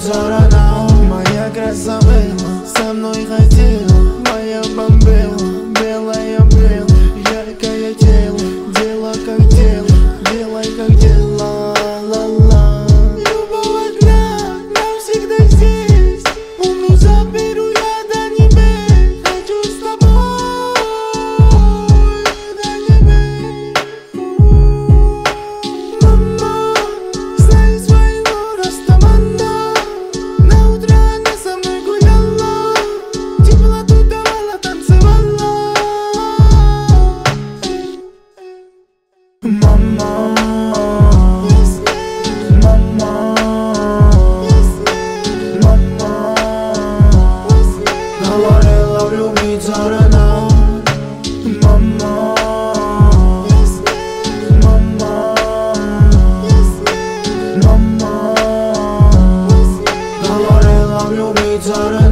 влюбиться рано. Моя красавица со мной ходила, моя бомбила, белая бела, яркое тело, дело как дело, делай как дело, ла-ла. Любовь одна, навсегда здесь, уму заберу я до небес, хочу с тобой до небес. Мама, знай своего растамана, на утро она со мной гуляла, теплоту давала, танцевала. Мама, мама, мама, говорила влюбиться рано. Мама, мама, мама, говорила влюбиться рано.